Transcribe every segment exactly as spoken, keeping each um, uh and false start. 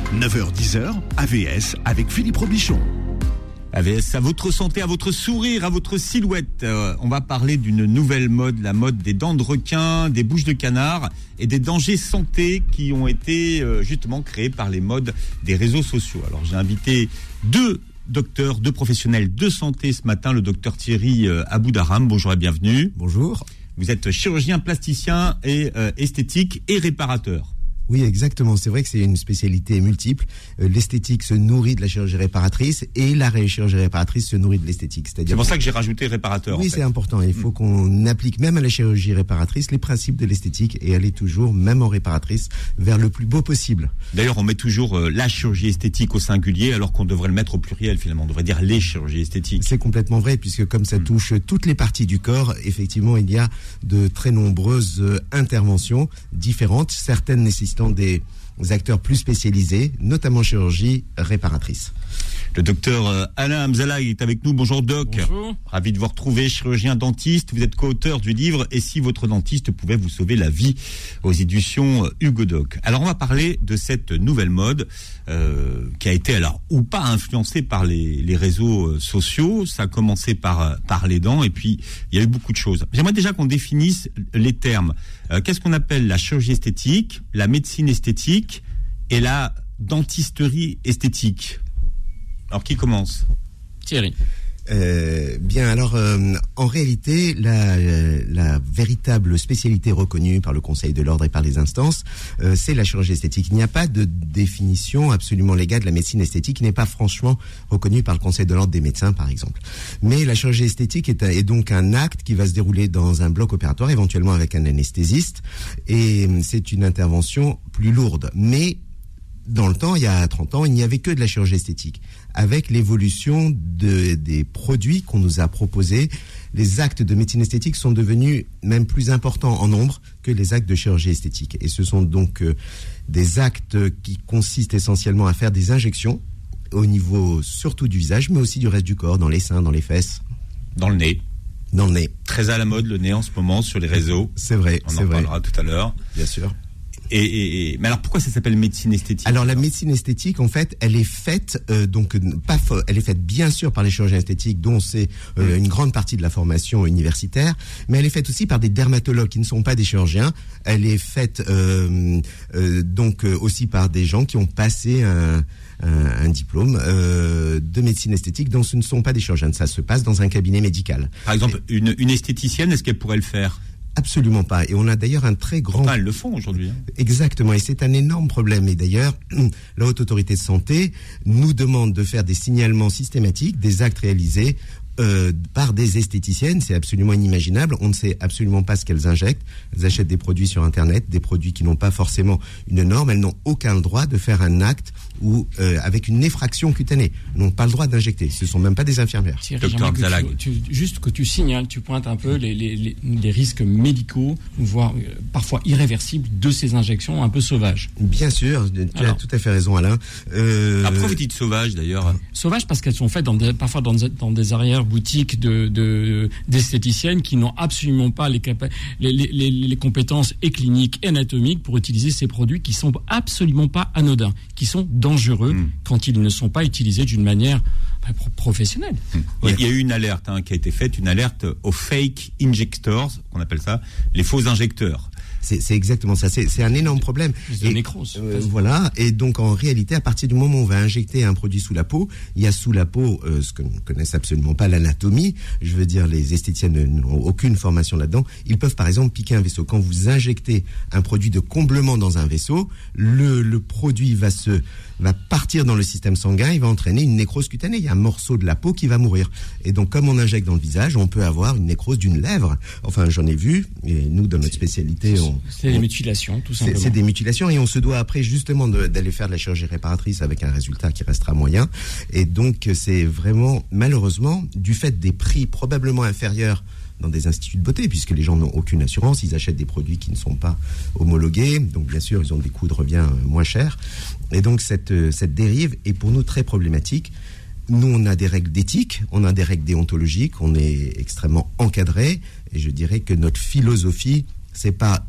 neuf heures dix heures, A V S avec Philippe Robichon. A V S, à votre santé, à votre sourire, à votre silhouette. Euh, on va parler d'une nouvelle mode, la mode des dents de requin, des bouches de canard et des dangers santé qui ont été euh, justement créés par les modes des réseaux sociaux. Alors j'ai invité deux docteurs, deux professionnels de santé ce matin, le docteur Thierry euh, Aboudaram. Bonjour et bienvenue. Bonjour. Vous êtes chirurgien plasticien et euh, esthétique et réparateur. Oui, exactement. C'est vrai que c'est une spécialité multiple. Euh, l'esthétique se nourrit de la chirurgie réparatrice et la chirurgie réparatrice se nourrit de l'esthétique. C'est-à-dire c'est pour ça que j'ai rajouté réparateur. Oui, en fait. C'est important. Il faut mmh. qu'on applique même à la chirurgie réparatrice les principes de l'esthétique et aller toujours, même en réparatrice, vers le plus beau possible. D'ailleurs, on met toujours euh, la chirurgie esthétique au singulier alors qu'on devrait le mettre au pluriel finalement. On devrait dire les chirurgies esthétiques. C'est complètement vrai puisque comme ça mmh. touche toutes les parties du corps, effectivement, il y a de très nombreuses euh, interventions différentes, certaines nécessitant des acteurs plus spécialisés, notamment chirurgie réparatrice. Le docteur euh, Alain Hamzala est avec nous. Bonjour doc. Bonjour. Ravi de vous retrouver, chirurgien dentiste. Vous êtes co-auteur du livre « Et si votre dentiste pouvait vous sauver la vie » aux éditions euh, Hugo Doc. Alors on va parler de cette nouvelle mode euh, qui a été alors ou pas influencée par les, les réseaux euh, sociaux. Ça a commencé par, euh, par les dents et puis il y a eu beaucoup de choses. J'aimerais déjà qu'on définisse les termes. Euh, qu'est-ce qu'on appelle la chirurgie esthétique, la médecine esthétique et la dentisterie esthétique? Alors, qui commence? Thierry. Euh, bien, alors, euh, en réalité, la, euh, la véritable spécialité reconnue par le Conseil de l'Ordre et par les instances, euh, c'est la chirurgie esthétique. Il n'y a pas de définition absolument légale de la médecine esthétique qui n'est pas franchement reconnue par le Conseil de l'Ordre des médecins, par exemple. Mais la chirurgie esthétique est, est donc un acte qui va se dérouler dans un bloc opératoire, éventuellement avec un anesthésiste, et c'est une intervention plus lourde. Mais dans le temps, il y a trente ans, il n'y avait que de la chirurgie esthétique. Avec l'évolution de, des produits qu'on nous a proposés, les actes de médecine esthétique sont devenus même plus importants en nombre que les actes de chirurgie esthétique. Et ce sont donc euh, des actes qui consistent essentiellement à faire des injections au niveau surtout du visage, mais aussi du reste du corps, dans les seins, dans les fesses. Dans le nez. Dans le nez. Très à la mode, le nez en ce moment, sur les réseaux. C'est vrai, On c'est en vrai. parlera tout à l'heure. Bien sûr. Et, et, et, mais alors pourquoi ça s'appelle médecine esthétique? Alors la médecine esthétique, en fait, elle est faite euh, donc pas fo- elle est faite bien sûr par les chirurgiens esthétiques, dont c'est euh, une grande partie de la formation universitaire, mais elle est faite aussi par des dermatologues qui ne sont pas des chirurgiens. Elle est faite euh, euh, donc euh, aussi par des gens qui ont passé un Un, un diplôme euh, de médecine esthétique dont ce ne sont pas des chirurgiens. Ça se passe dans un cabinet médical. Par exemple, Et, une, une esthéticienne, est-ce qu'elle pourrait le faire? Absolument pas. Et on a d'ailleurs un très grand... Enfin, elles le font aujourd'hui. Exactement. Et c'est un énorme problème. Et d'ailleurs, la Haute Autorité de Santé nous demande de faire des signalements systématiques des actes réalisés Euh, par des esthéticiennes. C'est absolument inimaginable. On ne sait absolument pas ce qu'elles injectent. Elles achètent des produits sur Internet, des produits qui n'ont pas forcément une norme. Elles n'ont aucun droit de faire un acte ou euh, avec une effraction cutanée. Elles n'ont pas le droit d'injecter. Ce ne sont même pas des infirmières. Thierry, docteur Xalag. Tu, tu, juste que tu signales, tu pointes un peu les, les, les, les risques médicaux, voire euh, parfois irréversibles de ces injections un peu sauvages. Bien sûr, tu Alors, as tout à fait raison, Alain. Euh... Après, vous dites sauvages, d'ailleurs. Sauvages parce qu'elles sont faites dans des, parfois dans des, dans des arrières boutiques de, de, d'esthéticiennes qui n'ont absolument pas les, capa- les, les, les, les compétences et cliniques et anatomiques pour utiliser ces produits qui sont absolument pas anodins, qui sont dangereux mmh. quand ils ne sont pas utilisés d'une manière bah, pro- professionnelle. Mmh. Ouais. Il y a eu une alerte hein, qui a été faite, une alerte aux fake injectors, qu'on appelle ça, les faux injecteurs. C'est, c'est exactement ça. C'est, c'est un énorme problème. Et, nécrose, euh, voilà. Et donc, en réalité, à partir du moment où on va injecter un produit sous la peau, il y a sous la peau euh, ce que ne connaissent absolument pas l'anatomie. Je veux dire, les esthéticiennes n'ont aucune formation là-dedans. Ils peuvent, par exemple, piquer un vaisseau. Quand vous injectez un produit de comblement dans un vaisseau, le, le produit va se va partir dans le système sanguin, il va entraîner une nécrose cutanée. Il y a un morceau de la peau qui va mourir. Et donc, comme on injecte dans le visage, on peut avoir une nécrose d'une lèvre. Enfin, j'en ai vu. Et nous, dans notre spécialité, on, c'est des mutilations, tout simplement. C'est, c'est des mutilations, et on se doit après justement de, d'aller faire de la chirurgie réparatrice avec un résultat qui restera moyen. Et donc, c'est vraiment, malheureusement, du fait des prix probablement inférieurs dans des instituts de beauté, puisque les gens n'ont aucune assurance, ils achètent des produits qui ne sont pas homologués, donc bien sûr ils ont des coûts de revient moins chers, et donc cette, cette dérive est pour nous très problématique. Nous, on a des règles d'éthique, on a des règles déontologiques, on est extrêmement encadré, et je dirais que notre philosophie, c'est pas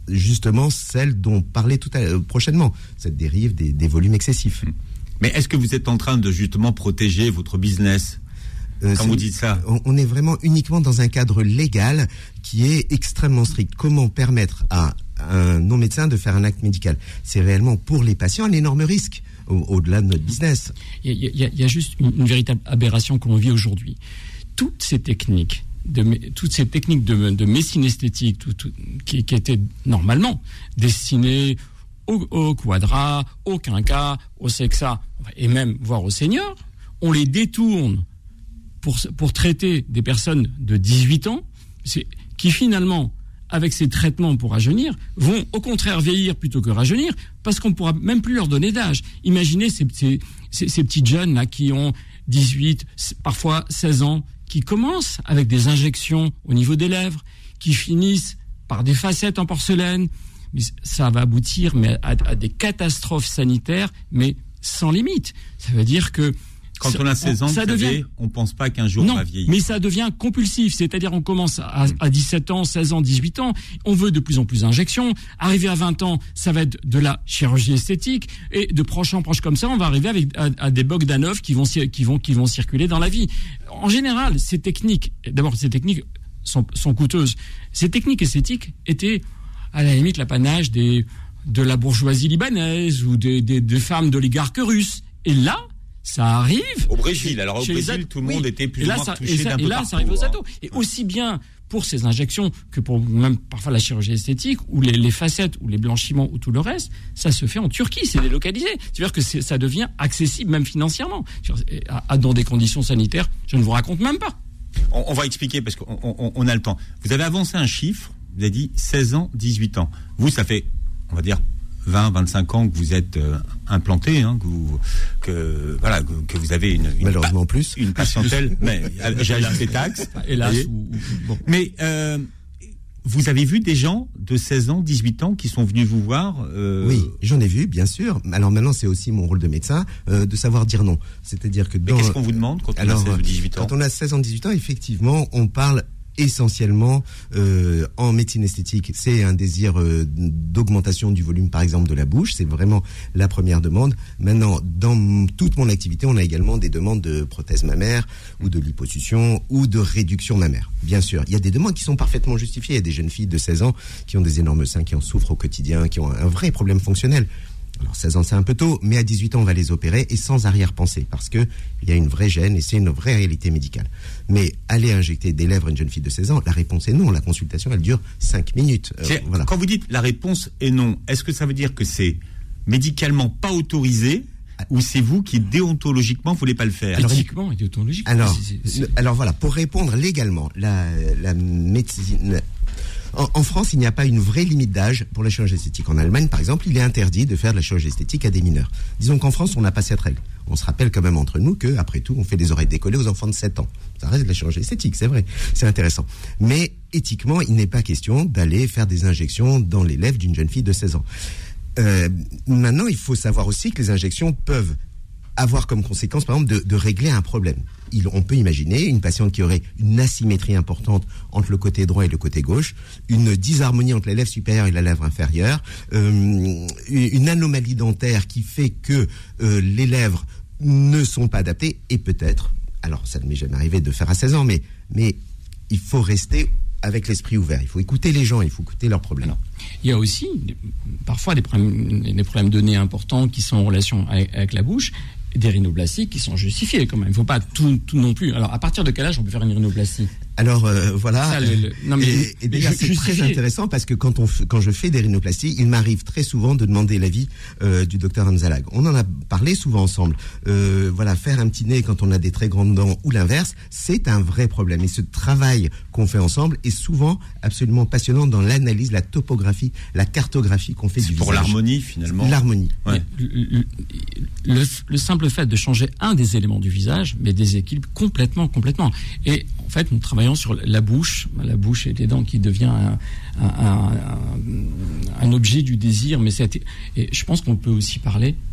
justement celle dont on parlait tout à l'heure, prochainement, cette dérive des, des volumes excessifs. Mais est-ce que vous êtes en train de justement protéger votre business euh, quand vous dites ça? on, on est vraiment uniquement dans un cadre légal qui est extrêmement strict. Comment permettre à un non-médecin de faire un acte médical? C'est réellement pour les patients un énorme risque, au, au-delà de notre business. Il y a, il y a, il y a juste une, une véritable aberration que l'on vit aujourd'hui. Toutes ces techniques, de, toutes ces techniques de, de médecine esthétique tout, tout, qui, qui étaient normalement destinées au, au quadra, au quinca, au sexa, et même voire aux seniors, on les détourne pour, pour traiter des personnes de dix-huit ans, c'est, qui finalement, avec ces traitements pour rajeunir, vont au contraire vieillir plutôt que rajeunir, parce qu'on ne pourra même plus leur donner d'âge. Imaginez ces, ces, ces, ces petits jeunes là qui ont dix-huit, parfois seize ans, qui commencent avec des injections au niveau des lèvres, qui finissent par des facettes en porcelaine. Mais ça va aboutir mais à, à des catastrophes sanitaires, mais sans limite. Ça veut dire que quand on a seize ans, ça vous devient... savez, on pense pas qu'un jour non, on va vieillir. Mais ça devient compulsif. C'est-à-dire, on commence à, à dix-sept ans, seize ans, dix-huit ans. On veut de plus en plus d'injections. Arrivé à vingt ans, ça va être de la chirurgie esthétique. Et de proche en proche comme ça, on va arriver avec, à, à des Bogdanov qui vont, qui vont, qui vont circuler dans la vie. En général, ces techniques, d'abord, ces techniques sont, sont coûteuses. Ces techniques esthétiques étaient, à la limite, l'apanage des, de la bourgeoisie libanaise ou des, des, des femmes d'oligarques russes. Et là, ça arrive au Brésil. Alors au Brésil, ad... tout le monde oui. était plus ou ou moins ça, touché et ça, d'un et peu là, partout. Ça arrive aux hein. ados. Et aussi bien pour ces injections que pour même parfois la chirurgie esthétique ou les, les facettes ou les blanchiments ou tout le reste, ça se fait en Turquie, c'est délocalisé. C'est-à-dire que c'est, ça devient accessible même financièrement, à, à, dans des conditions sanitaires, je ne vous raconte même pas. On, on va expliquer parce qu'on on, on a le temps. Vous avez avancé un chiffre, vous avez dit seize ans, dix-huit ans. Vous, ça fait, on va dire, vingt, vingt-cinq ans que vous êtes euh, implanté, hein, que, vous, que, voilà, que, que vous avez une, une, malheureusement pa- plus. une patientèle, mais j'ai ajouté des taxes. Hélas. Ou, ou, bon. Mais euh, vous avez vu des gens de seize ans, dix-huit ans qui sont venus vous voir euh... Oui, j'en ai vu, bien sûr. Alors maintenant, c'est aussi mon rôle de médecin euh, de savoir dire non. C'est-à-dire que dans... Mais qu'est-ce qu'on vous demande quand on Alors, a seize ou dix-huit ans? Quand on a seize ans, dix-huit ans, effectivement, on parle essentiellement euh, en médecine esthétique. C'est un désir euh, d'augmentation du volume, par exemple, de la bouche. C'est vraiment la première demande. Maintenant, dans toute mon activité, on a également des demandes de prothèse mammaire ou de liposuction ou de réduction mammaire. Bien sûr, il y a des demandes qui sont parfaitement justifiées. Il y a des jeunes filles de seize ans qui ont des énormes seins, qui en souffrent au quotidien, qui ont un vrai problème fonctionnel. Alors seize ans, c'est un peu tôt, mais à dix-huit ans, on va les opérer et sans arrière-pensée, parce que il y a une vraie gêne et c'est une vraie réalité médicale. Mais aller injecter des lèvres à une jeune fille de seize ans, la réponse est non. La consultation, elle dure cinq minutes. Euh, voilà. Quand vous dites la réponse est non, est-ce que ça veut dire que c'est médicalement pas autorisé ou c'est vous qui déontologiquement voulez pas le faire? Éthiquement et déontologiquement. Alors, c'est, c'est, c'est... alors voilà, pour répondre légalement, la, la médecine... En, en France, il n'y a pas une vraie limite d'âge pour la chirurgie esthétique. En Allemagne, par exemple, il est interdit de faire de la chirurgie esthétique à des mineurs. Disons qu'en France, on n'a pas cette règle. On se rappelle quand même entre nous que, après tout, on fait des oreilles décollées aux enfants de sept ans. Ça reste de la chirurgie esthétique, c'est vrai. C'est intéressant. Mais éthiquement, il n'est pas question d'aller faire des injections dans les lèvres d'une jeune fille de seize ans. Euh, maintenant, il faut savoir aussi que les injections peuvent avoir comme conséquence, par exemple, de, de régler un problème. Il, on peut imaginer une patiente qui aurait une asymétrie importante entre le côté droit et le côté gauche, une disharmonie entre la lèvre supérieure et la lèvre inférieure, euh, une anomalie dentaire qui fait que euh, les lèvres ne sont pas adaptées, et peut-être, alors ça ne m'est jamais arrivé de faire à seize ans, mais, mais il faut rester avec l'esprit ouvert. Il faut écouter les gens, il faut écouter leurs problèmes. Alors, il y a aussi parfois des problèmes, des problèmes de nez importants qui sont en relation avec, avec la bouche, des rhinoplasties qui sont justifiées quand même. Il ne faut pas tout, tout non plus. Alors, à partir de quel âge on peut faire une rhinoplastie? Alors euh, voilà, Ça, le, le... Non, mais, et, et d'ailleurs c'est très intéressant parce que quand, on f... quand je fais des rhinoplasties, il m'arrive très souvent de demander l'avis euh, du docteur Hamzalag. On en a parlé souvent ensemble. Euh, voilà, faire un petit nez quand on a des très grandes dents ou l'inverse, c'est un vrai problème. Et ce travail qu'on fait ensemble est souvent absolument passionnant dans l'analyse, la topographie, la cartographie qu'on fait c'est du pour visage. Pour l'harmonie finalement. L'harmonie. Ouais. Le, le, le simple fait de changer un des éléments du visage, mais déséquilibre complètement, complètement. Et en fait, nous travaillons sur la bouche, la bouche et les dents qui devient un, un, un, un objet du désir. Mais c'est, et je pense qu'on peut aussi parler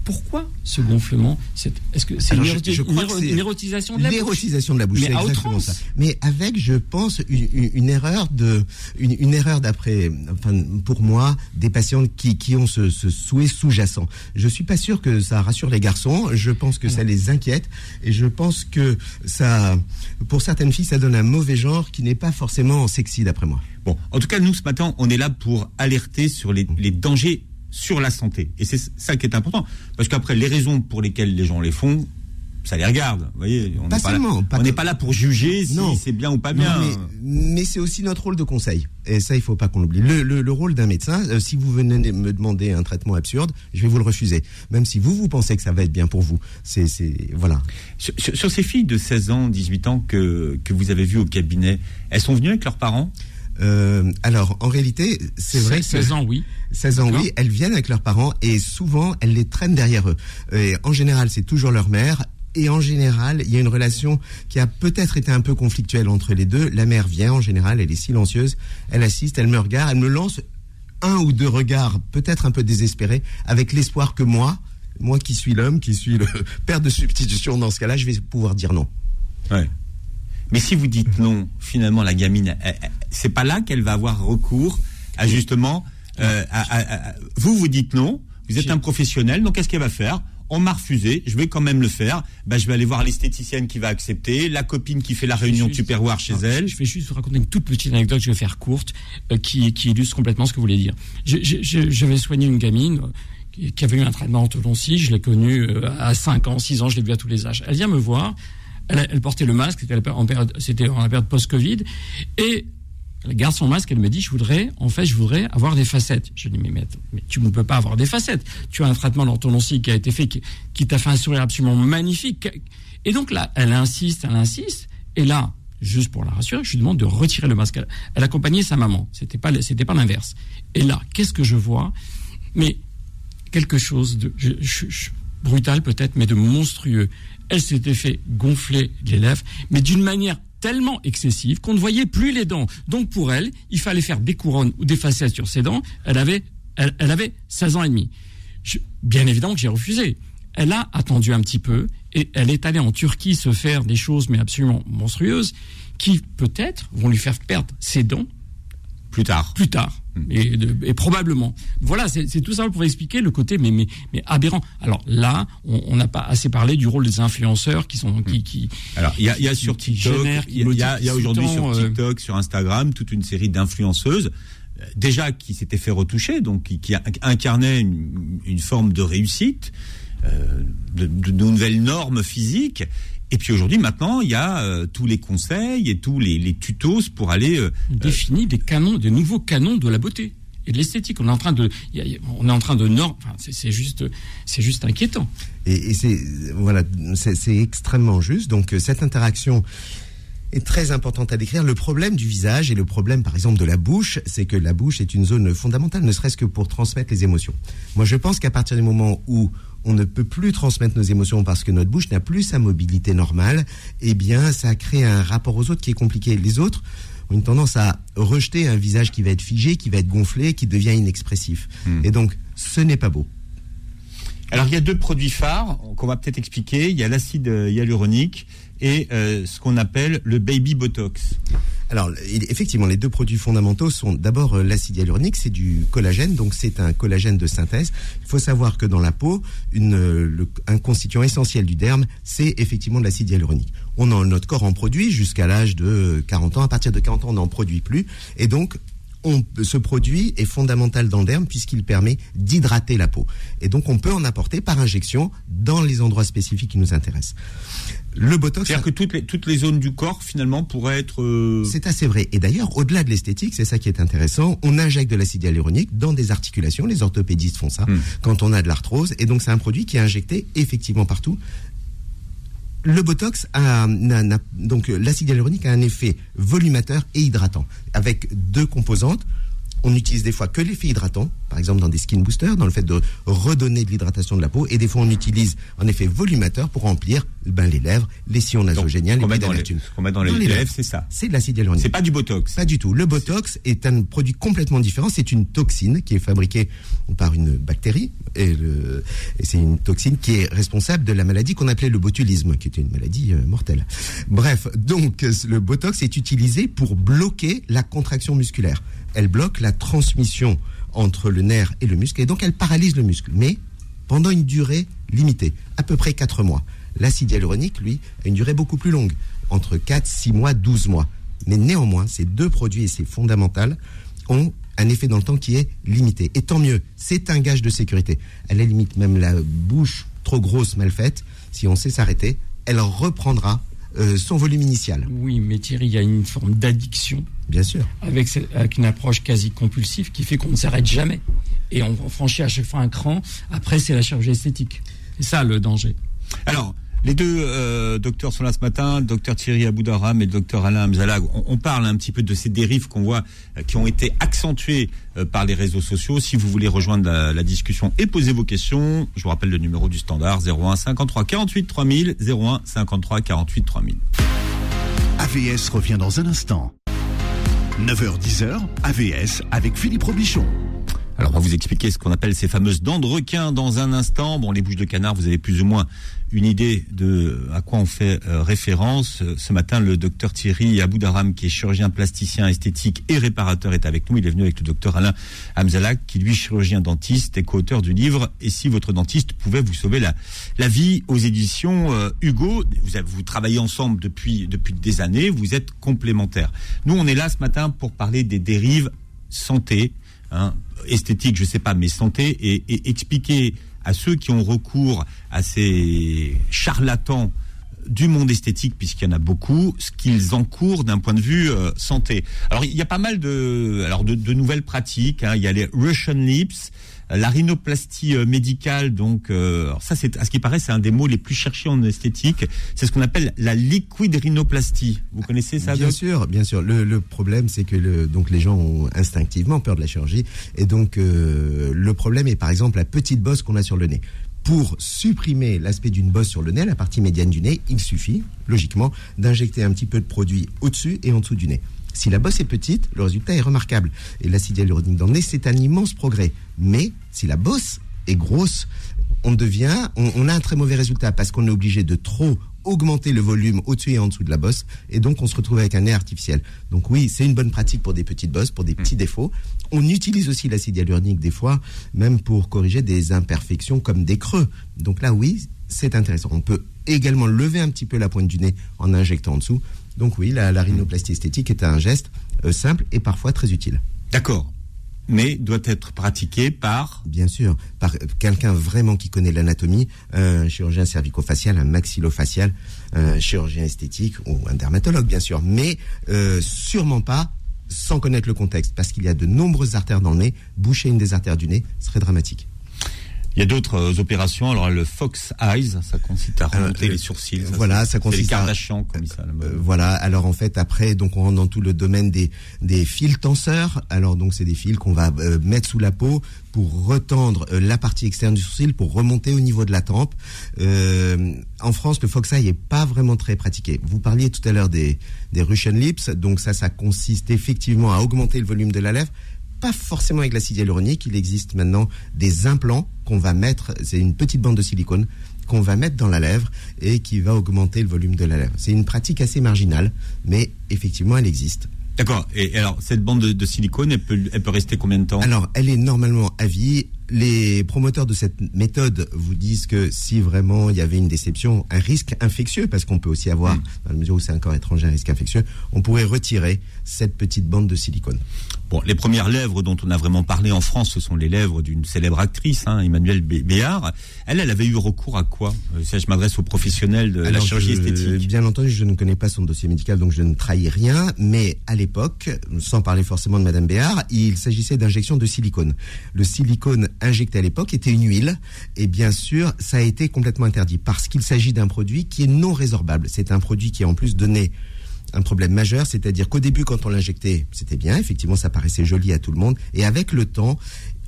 pourquoi ce gonflement? c'est, Est-ce que c'est, Alors, une, je, je une, crois éro, que c'est une érotisation de la bouche? L'érotisation de la bouche, mais c'est exactement ça. Mais avec, je pense, une, une, une erreur de, une, une erreur d'après, enfin, pour moi, des patients qui, qui ont ce, ce souhait sous-jacent. Je suis pas sûr que ça rassure les garçons. Je pense que Alors. ça les inquiète, et je pense que ça, pour certaines filles, ça donne un mauvais genre qui n'est pas forcément sexy, d'après moi. Bon, en tout cas, nous, ce matin, on est là pour alerter sur les, les dangers sur la santé. Et c'est ça qui est important. Parce qu'après, les raisons pour lesquelles les gens les font, ça les regarde. Vous voyez, on n'est pas, pas, pas, pas là pour juger si non. c'est bien ou pas non, bien. Mais, mais c'est aussi notre rôle de conseil. Et ça, il ne faut pas qu'on l'oublie. Le, le, le rôle d'un médecin, euh, si vous venez me demander un traitement absurde, je vais vous le refuser. Même si vous, vous pensez que ça va être bien pour vous. C'est, c'est, voilà. Sur, sur, sur ces filles de seize ans, dix-huit ans que, que vous avez vues au cabinet, elles sont venues avec leurs parents ? Euh, alors, en réalité, c'est vrai que... seize ans, oui. seize ans, oui. Elles viennent avec leurs parents et souvent, elles les traînent derrière eux. Et en général, c'est toujours leur mère. Et en général, il y a une relation qui a peut-être été un peu conflictuelle entre les deux. La mère vient, en général, elle est silencieuse. Elle assiste, elle me regarde, elle me lance un ou deux regards, peut-être un peu désespérés, avec l'espoir que moi, moi qui suis l'homme, qui suis le père de substitution dans ce cas-là, je vais pouvoir dire non. Ouais. Mais si vous dites non, finalement, la gamine, elle, elle, c'est pas là qu'elle va avoir recours à justement... Euh, à, à, à, vous, vous dites non, vous êtes un professionnel, donc qu'est-ce qu'elle va faire ? On m'a refusé, je vais quand même le faire. Ben, je vais aller voir l'esthéticienne qui va accepter, la copine qui fait la réunion juste, Tupperware chez non, elle. Je vais juste vous raconter une toute petite anecdote, je vais faire courte, euh, qui, qui illustre complètement ce que vous voulez dire. Je, je, je, je vais soigner une gamine euh, qui avait eu un traitement orthodontie, je l'ai connue euh, à cinq ans, six ans, je l'ai vue à tous les âges. Elle vient me voir, elle, elle portait le masque, c'était en période, c'était en période post-Covid, et elle garde son masque, elle me dit, je voudrais, en fait, je voudrais avoir des facettes. Je dis, mais, mais, mais tu ne peux pas avoir des facettes. Tu as un traitement d'orthodontie qui a été fait, qui, qui t'a fait un sourire absolument magnifique. Et donc là, elle insiste, elle insiste. Et là, juste pour la rassurer, je lui demande de retirer le masque. Elle, elle accompagnait sa maman. C'était pas, c'était pas l'inverse. Et là, qu'est-ce que je vois? Mais quelque chose de, je, je, je, brutal peut-être, mais de monstrueux. Elle s'était fait gonfler les lèvres, mais d'une manière tellement excessive qu'on ne voyait plus les dents. Donc pour elle, il fallait faire des couronnes ou des facettes sur ses dents. Elle avait, elle, elle avait seize ans et demi. Je, bien évidemment que j'ai refusé. Elle a attendu un petit peu et elle est allée en Turquie se faire des choses mais absolument monstrueuses qui peut-être vont lui faire perdre ses dents plus tard. Plus tard. Et, de, et probablement. Voilà, c'est, c'est tout ça pour expliquer le côté mais, mais, mais aberrant. Alors là, on n'a pas assez parlé du rôle des influenceurs qui sont qui qui. Alors il y a, y a sur TikTok, il y a, y a aujourd'hui sur TikTok, euh... sur Instagram, toute une série d'influenceuses déjà qui s'étaient fait retoucher, donc qui, qui incarnaient une, une forme de réussite, euh, de, de, de nouvelles normes physiques. Et puis aujourd'hui, maintenant, il y a euh, tous les conseils et tous les, les tutos pour aller euh, définir des canons, des nouveaux canons de la beauté et de l'esthétique. On est en train de, y a, on est en train de normes. Enfin, c'est, c'est juste, c'est juste inquiétant. Et, et c'est voilà, c'est, c'est extrêmement juste. Donc cette interaction est très importante à décrire. Le problème du visage et le problème, par exemple, de la bouche, c'est que la bouche est une zone fondamentale, ne serait-ce que pour transmettre les émotions. Moi, je pense qu'à partir du moment où on ne peut plus transmettre nos émotions parce que notre bouche n'a plus sa mobilité normale, eh bien, ça crée un rapport aux autres qui est compliqué. Les autres ont une tendance à rejeter un visage qui va être figé, qui va être gonflé, qui devient inexpressif. Mmh. Et donc, ce n'est pas beau. Alors, il y a deux produits phares qu'on va peut-être expliquer. Il y a l'acide hyaluronique et euh, ce qu'on appelle le baby botox. Alors, effectivement, les deux produits fondamentaux sont d'abord euh, l'acide hyaluronique, c'est du collagène, donc c'est un collagène de synthèse. Il faut savoir que dans la peau, une, euh, le, un constituant essentiel du derme, c'est effectivement de l'acide hyaluronique. On en, notre corps en produit jusqu'à l'âge de quarante ans. À partir de quarante ans, on n'en produit plus. Et donc, on, ce produit est fondamental dans le derme puisqu'il permet d'hydrater la peau. Et donc, on peut en apporter par injection dans les endroits spécifiques qui nous intéressent. Le botox, c'est-à-dire que toutes les, toutes les zones du corps, finalement, pourraient être... Euh... C'est assez vrai. Et d'ailleurs, au-delà de l'esthétique, c'est ça qui est intéressant, on injecte de l'acide hyaluronique dans des articulations. Les orthopédistes font ça mmh. quand on a de l'arthrose. Et donc, c'est un produit qui est injecté effectivement partout. Le botox a, n'a, n'a, donc l'acide hyaluronique a un effet volumateur et hydratant avec deux composantes. On utilise des fois que l'effet hydratant par exemple dans des skin boosters, dans le fait de redonner de l'hydratation de la peau. Et des fois, on utilise en effet volumateur pour remplir ben, les lèvres, les sillons nasogéniens, les plis d'amertume. Ce qu'on met dans les, dans les lèvres, lèvres, c'est ça. C'est de l'acide hyaluronique. C'est pas du Botox. Pas du tout. Le Botox est un produit complètement différent. C'est une toxine qui est fabriquée par une bactérie. Et, le, et c'est une toxine qui est responsable de la maladie qu'on appelait le botulisme, qui était une maladie euh, mortelle. Bref, donc le Botox est utilisé pour bloquer la contraction musculaire. Elle bloque la transmission entre le nerf et le muscle, et donc elle paralyse le muscle, mais pendant une durée limitée, à peu près quatre mois. L'acide hyaluronique, lui, a une durée beaucoup plus longue, entre quatre, six mois, douze mois. Mais néanmoins, ces deux produits, et c'est fondamental, ont un effet dans le temps qui est limité. Et tant mieux, c'est un gage de sécurité. À la limite, même la bouche trop grosse, mal faite, si on sait s'arrêter, elle reprendra euh, son volume initial. Oui, mais Thierry, il y a une forme d'addiction. Bien sûr. Avec, avec une approche quasi compulsive qui fait qu'on ne s'arrête jamais. Et on, on franchit à chaque fois un cran. Après, c'est la chirurgie esthétique. C'est ça le danger. Alors, les deux euh, docteurs sont là ce matin, le docteur Thierry Aboudarham et le docteur Alain Amzalag. On, on parle un petit peu de ces dérives qu'on voit, euh, qui ont été accentuées euh, par les réseaux sociaux. Si vous voulez rejoindre la, la discussion et poser vos questions, je vous rappelle le numéro du standard zéro un cinquante-trois quarante-huit trois mille, zéro un cinquante-trois quarante-huit trois mille. A V S revient dans un instant. neuf heures dix, A V S avec Philippe Robichon. Alors, on va vous expliquer ce qu'on appelle ces fameuses dents de requin dans un instant. Bon, les bouches de canard, vous avez plus ou moins une idée de à quoi on fait euh, référence. Ce matin, le docteur Thierry Aboudarham, qui est chirurgien plasticien, esthétique et réparateur, est avec nous. Il est venu avec le docteur Alain Amzalag, qui lui, chirurgien dentiste et co-auteur du livre « Et si votre dentiste pouvait vous sauver la, la vie » aux éditions euh, Hugo. Vous, avez, vous travaillez ensemble depuis, depuis des années, vous êtes complémentaires. Nous, on est là ce matin pour parler des dérives santé, hein, esthétique, je sais pas, mais santé, et, et expliquer à ceux qui ont recours à ces charlatans du monde esthétique, puisqu'il y en a beaucoup, ce qu'ils encourent d'un point de vue euh, santé. Alors, il y a pas mal de, alors de, de nouvelles pratiques, hein. Il y a les Russian Lips, la rhinoplastie euh, médicale, donc euh, alors ça, c'est, à ce qui paraît, c'est un des mots les plus cherchés en esthétique. C'est ce qu'on appelle la liquid rhinoplastie. Vous connaissez ça? Bien sûr, bien sûr. Le, le problème, c'est que le, donc les gens ont instinctivement peur de la chirurgie, et donc euh, le problème est par exemple la petite bosse qu'on a sur le nez. Pour supprimer l'aspect d'une bosse sur le nez, la partie médiane du nez, il suffit, logiquement, d'injecter un petit peu de produit au-dessus et en dessous du nez. Si la bosse est petite, le résultat est remarquable. Et l'acide hyaluronique dans le nez, c'est un immense progrès. Mais si la bosse est grosse, on devient, on, on a un très mauvais résultat parce qu'on est obligé de trop augmenter le volume au-dessus et en dessous de la bosse, et donc on se retrouve avec un nez artificiel. Donc oui, c'est une bonne pratique pour des petites bosses, pour des petits défauts. On utilise aussi l'acide hyaluronique des fois, même pour corriger des imperfections comme des creux. Donc là, oui, c'est intéressant. On peut également lever un petit peu la pointe du nez en injectant en dessous. Donc oui, la, la rhinoplastie esthétique est un geste euh, simple et parfois très utile. D'accord. Mais doit être pratiqué par... Bien sûr, par quelqu'un vraiment qui connaît l'anatomie, un chirurgien cervico-facial, un maxillofacial, un chirurgien esthétique ou un dermatologue, bien sûr. Mais euh, sûrement pas sans connaître le contexte, parce qu'il y a de nombreuses artères dans le nez. Boucher une des artères du nez serait dramatique. Il y a d'autres euh, opérations. Alors le Fox Eyes, ça consiste à remonter euh, les sourcils. Ça, voilà, c'est, ça consiste c'est les à Kardashians, comme ça. Euh, voilà. Alors en fait, après, donc on rentre dans tout le domaine des des fils tenseurs. Alors donc c'est des fils qu'on va euh, mettre sous la peau pour retendre euh, la partie externe du sourcil, pour remonter au niveau de la tempe. Euh, en France, le Fox Eye est pas vraiment très pratiqué. Vous parliez tout à l'heure des des Russian Lips. Donc ça, ça consiste effectivement à augmenter le volume de la lèvre. Pas forcément avec l'acide hyaluronique, il existe maintenant des implants qu'on va mettre, c'est une petite bande de silicone qu'on va mettre dans la lèvre et qui va augmenter le volume de la lèvre. C'est une pratique assez marginale, mais effectivement elle existe. D'accord. Et alors, cette bande de, de silicone, elle peut, elle peut rester combien de temps? Alors, elle est normalement à vie. Les promoteurs de cette méthode vous disent que si vraiment il y avait une déception, un risque infectieux, parce qu'on peut aussi avoir, mmh. dans la mesure où c'est un corps étranger, un risque infectieux, on pourrait retirer cette petite bande de silicone. Bon, les premières lèvres dont on a vraiment parlé en France, ce sont les lèvres d'une célèbre actrice, hein, Emmanuelle Béard. Elle, elle avait eu recours à quoi? Ça, je m'adresse aux professionnels de Alors, la chirurgie je, esthétique. Bien entendu, je ne connais pas son dossier médical, donc je ne trahis rien. Mais à l'époque, sans parler forcément de Madame Béard, il s'agissait d'injection de silicone. Le silicone injecté à l'époque était une huile, et bien sûr, ça a été complètement interdit parce qu'il s'agit d'un produit qui est non résorbable. C'est un produit qui, en plus, donnait un problème majeur, c'est-à-dire qu'au début, quand on l'injectait, c'était bien, effectivement, ça paraissait joli à tout le monde, et avec le temps,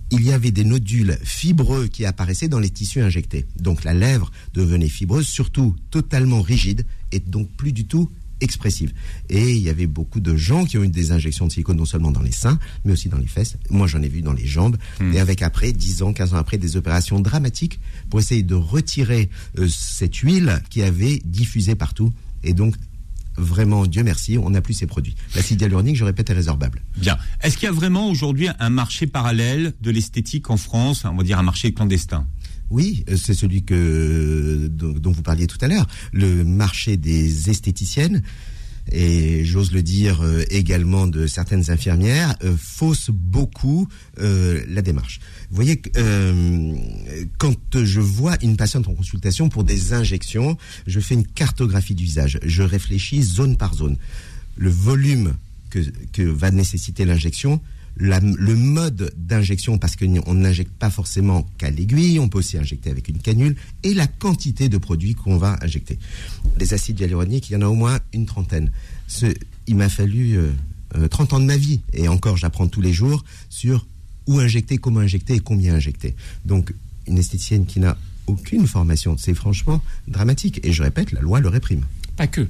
il y avait des nodules fibreux qui apparaissaient dans les tissus injectés. Donc la lèvre devenait fibreuse, surtout totalement rigide, et donc plus du tout expressive. Et il y avait beaucoup de gens qui ont eu des injections de silicone non seulement dans les seins, mais aussi dans les fesses. Moi, j'en ai vu dans les jambes. Mmh. Et avec après, dix ans, quinze ans après, des opérations dramatiques pour essayer de retirer euh, cette huile qui avait diffusé partout. Et donc, vraiment, Dieu merci, on n'a plus ces produits. L'acide hyaluronique, je répète, est résorbable. Bien. Est-ce qu'il y a vraiment aujourd'hui un marché parallèle de l'esthétique en France, on va dire un marché clandestin ? Oui, c'est celui que dont vous parliez tout à l'heure, le marché des esthéticiennes, et j'ose le dire euh, également de certaines infirmières, euh, fausse beaucoup euh, la démarche. Vous voyez, euh, quand je vois une patiente en consultation pour des injections, je fais une cartographie du visage, je réfléchis zone par zone. Le volume que, que va nécessiter l'injection, La, le mode d'injection, parce qu'on n'injecte pas forcément qu'à l'aiguille, on peut aussi injecter avec une canule, et la quantité de produits qu'on va injecter. Les acides hyaluroniques, il y en a au moins une trentaine. Ce, il m'a fallu euh, euh, trente ans de ma vie, et encore j'apprends tous les jours sur où injecter, comment injecter et combien injecter. Donc une esthéticienne qui n'a aucune formation, c'est franchement dramatique. Et je répète, la loi le réprime. Pas que.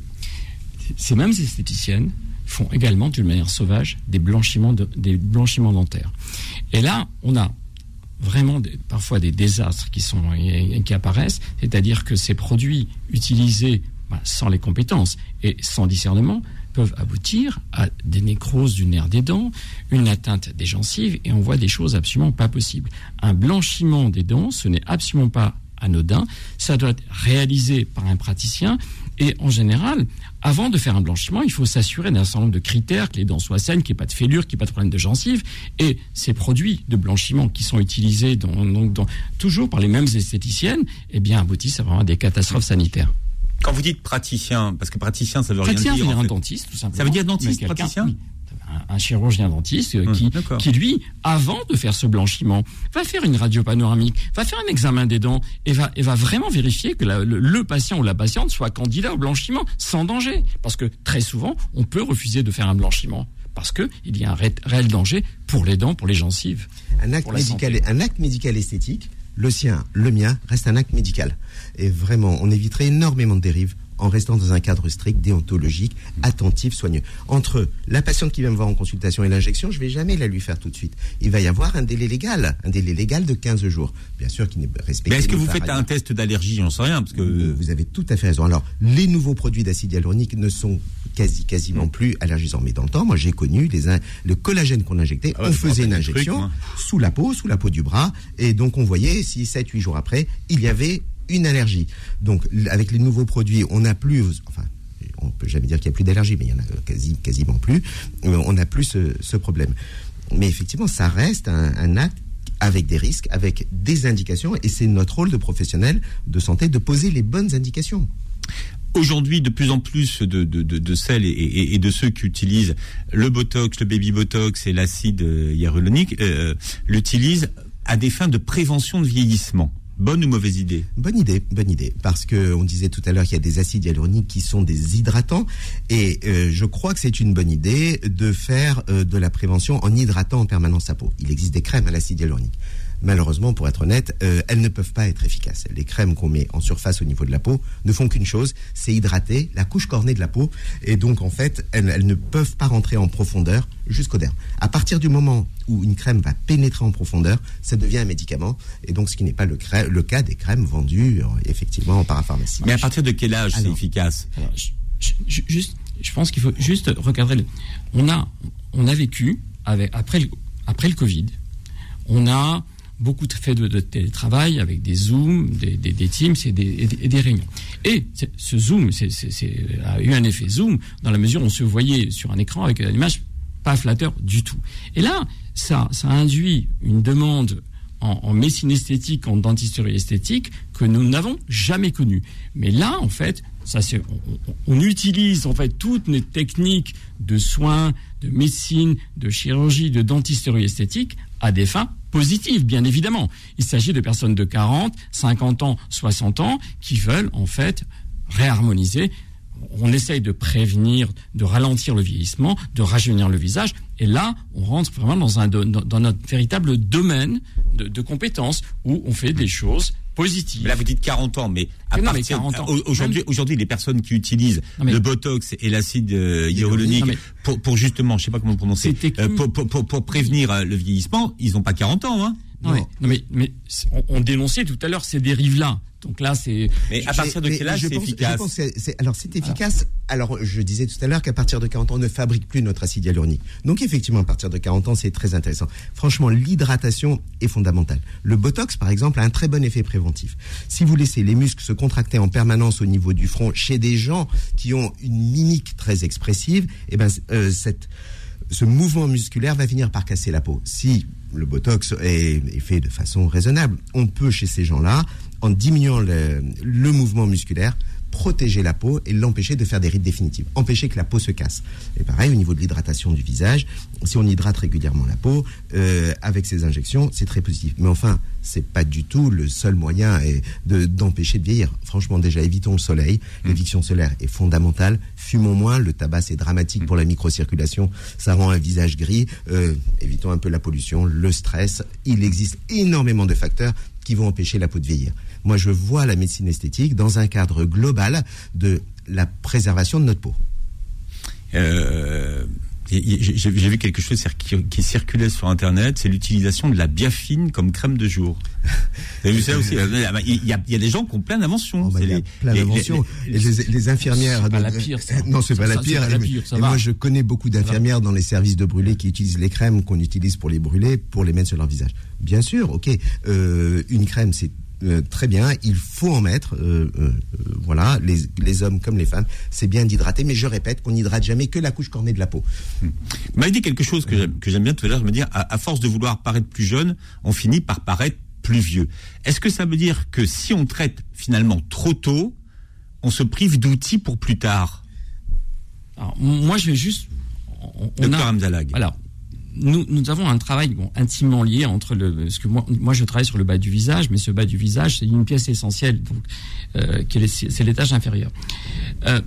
Ces mêmes esthéticiennes font également d'une manière sauvage des blanchiments, de, des blanchiments dentaires. Et là, on a vraiment des, parfois des désastres qui, sont, qui apparaissent, c'est-à-dire que ces produits utilisés bah, sans les compétences et sans discernement peuvent aboutir à des nécroses du nerf des dents, une atteinte des gencives, et on voit des choses absolument pas possibles. Un blanchiment des dents, ce n'est absolument pas anodin, ça doit être réalisé par un praticien. Et en général, avant de faire un blanchiment, il faut s'assurer d'un certain nombre de critères, que les dents soient saines, qu'il n'y ait pas de fêlure, qu'il n'y ait pas de problème de gencive. Et ces produits de blanchiment qui sont utilisés dans, donc dans, toujours par les mêmes esthéticiennes, eh bien, aboutissent à vraiment des catastrophes sanitaires. Quand vous dites praticien, parce que praticien, ça veut rien praticien, dire. Praticien, ça veut dire un dentiste, tout simplement. Ça veut dire dentiste, praticien oui. Un, un chirurgien dentiste euh, qui, mmh, qui, lui, avant de faire ce blanchiment, va faire une radio panoramique, va faire un examen des dents et va, et va vraiment vérifier que la, le, le patient ou la patiente soit candidat au blanchiment sans danger. Parce que très souvent, on peut refuser de faire un blanchiment parce qu'il y a un ré, réel danger pour les dents, pour les gencives. Un acte, médical, un acte médical esthétique, le sien, le mien, reste un acte médical. Et vraiment, on éviterait énormément de dérives en restant dans un cadre strict, déontologique, attentif, soigneux. Entre la patiente qui vient me voir en consultation et l'injection, je ne vais jamais la lui faire tout de suite. Il va y avoir un délai légal, un délai légal de quinze jours. Bien sûr qu'il n'est respecté. Mais est-ce que vous faites un test d'allergie? J'en sais rien. Parce que... Vous avez tout à fait raison. Alors, les nouveaux produits d'acide hyaluronique ne sont quasi, quasiment plus allergisants. Mais dans le temps, moi, j'ai connu les in... le collagène qu'on injectait. Ah ouais, on faisait une injection trucs, sous la peau, sous la peau du bras. Et donc, on voyait, six, sept, huit jours après, il y avait une allergie. Donc, avec les nouveaux produits, on n'a plus, enfin, on peut jamais dire qu'il n'y a plus d'allergie, mais il y en a quasi, quasiment plus. On n'a plus ce, ce problème. Mais effectivement, ça reste un, un acte avec des risques, avec des indications, et c'est notre rôle de professionnel de santé de poser les bonnes indications. Aujourd'hui, de plus en plus de, de, de, de celles et, et, et de ceux qui utilisent le Botox, le Baby Botox et l'acide hyaluronique euh, l'utilisent à des fins de prévention de vieillissement. Bonne ou mauvaise idée? Bonne idée, bonne idée. Parce que on disait tout à l'heure qu'il y a des acides hyaluroniques qui sont des hydratants. Et euh, je crois que c'est une bonne idée de faire euh, de la prévention en hydratant en permanence sa peau. Il existe des crèmes à l'acide hyaluronique. Malheureusement, pour être honnête, euh, elles ne peuvent pas être efficaces. Les crèmes qu'on met en surface au niveau de la peau ne font qu'une chose, c'est hydrater la couche cornée de la peau. Et donc, en fait, elles, elles ne peuvent pas rentrer en profondeur jusqu'au derme. À partir du moment où une crème va pénétrer en profondeur, ça devient un médicament. Et donc, ce qui n'est pas le, crème, le cas des crèmes vendues, euh, effectivement, en parapharmacie. Mais à partir de quel âge alors, c'est efficace? alors, je, je, juste, je pense qu'il faut juste recadrer. Le, on, a, on a vécu, avec, après, le, après le Covid, on a beaucoup de fait de, de télétravail avec des Zooms, des, des, des Teams et des, et des, et des réunions. Et ce Zoom c'est, c'est, c'est, a eu un effet Zoom dans la mesure où on se voyait sur un écran avec une image pas flatteur du tout. Et là, ça, ça induit une demande en, en médecine esthétique, en dentisterie esthétique que nous n'avons jamais connue. Mais là, en fait, ça c'est, on, on utilise en fait toutes les techniques de soins, de médecine, de chirurgie, de dentisterie esthétique à des fins positives, bien évidemment. Il s'agit de personnes de quarante, cinquante ans, soixante ans qui veulent en fait réharmoniser on essaye de prévenir, de ralentir le vieillissement, de rajeunir le visage. Et là, on rentre vraiment dans, un, dans, dans notre véritable domaine de, de compétences où on fait des choses positives. Mais là, vous dites quarante ans, mais à mais non, partir, mais quarante ans. Aujourd'hui, aujourd'hui, les personnes qui utilisent mais, le Botox et l'acide euh, hyaluronique mais, pour, pour justement, je sais pas comment prononcer, euh, pour, pour, pour, pour prévenir euh, le vieillissement, ils n'ont pas quarante ans, hein. Non, non. Mais, non, mais, mais on, on dénonçait tout à l'heure ces dérives-là. Donc là, c'est. Mais à partir de quel âge c'est efficace? Je pense que c'est, alors c'est efficace. Alors. alors je disais tout à l'heure qu'à partir de quarante ans, on ne fabrique plus notre acide hyaluronique. Donc effectivement, à partir de quarante ans, c'est très intéressant. Franchement, l'hydratation est fondamentale. Le Botox, par exemple, a un très bon effet préventif. Si vous laissez les muscles se contracter en permanence au niveau du front chez des gens qui ont une mimique très expressive, eh ben euh, cette ce mouvement musculaire va finir par casser la peau. Si le Botox est, est fait de façon raisonnable, on peut, chez ces gens-là, en diminuant le, le mouvement musculaire, protéger la peau et l'empêcher de faire des rides définitives, empêcher que la peau se casse. Et pareil, au niveau de l'hydratation du visage, si on hydrate régulièrement la peau, euh, avec ces injections, c'est très positif. Mais enfin, c'est pas du tout le seul moyen de, d'empêcher de vieillir. Franchement, déjà, évitons le soleil. L'éviction solaire est fondamentale. Fumons moins. Le tabac, c'est dramatique pour la microcirculation. Ça rend un visage gris. Euh, évitons un peu la pollution, le stress. Il existe énormément de facteurs qui vont empêcher la peau de vieillir. Moi, je vois la médecine esthétique dans un cadre global de la préservation de notre peau. Euh, j'ai, j'ai vu quelque chose qui, qui circulait sur Internet, c'est l'utilisation de la biafine comme crème de jour. Vous avez vu ça aussi? Il y a, il y a des gens qui ont plein d'inventions. Oh bah, il y a plein les, d'inventions. Les, les, les, les infirmières... C'est pas la pire, ça. Non, c'est ça, pas ça, la pire. C'est pas la pire, ça et va. Moi, je connais beaucoup d'infirmières dans les services de brûlés qui utilisent les crèmes qu'on utilise pour les brûler, pour les mettre sur leur visage. Bien sûr, ok. Euh, une crème, c'est Euh, très bien, il faut en mettre, euh, euh, voilà, les, les hommes comme les femmes, c'est bien d'hydrater, mais je répète qu'on n'hydrate jamais que la couche cornée de la peau. Hum. Vous m'avez dit quelque chose que j'aime, que j'aime bien tout à l'heure, je me dis, à, à force de vouloir paraître plus jeune, on finit par paraître plus vieux. Est-ce que ça veut dire que si on traite finalement trop tôt, on se prive d'outils pour plus tard? Alors, moi, je vais juste... On, on Docteur Amzalag. Alors, Nous, nous avons un travail bon, intimement lié entre le... Parce que moi, moi, je travaille sur le bas du visage, mais ce bas du visage, c'est une pièce essentielle, donc, euh, qui est, c'est l'étage inférieur. Euh,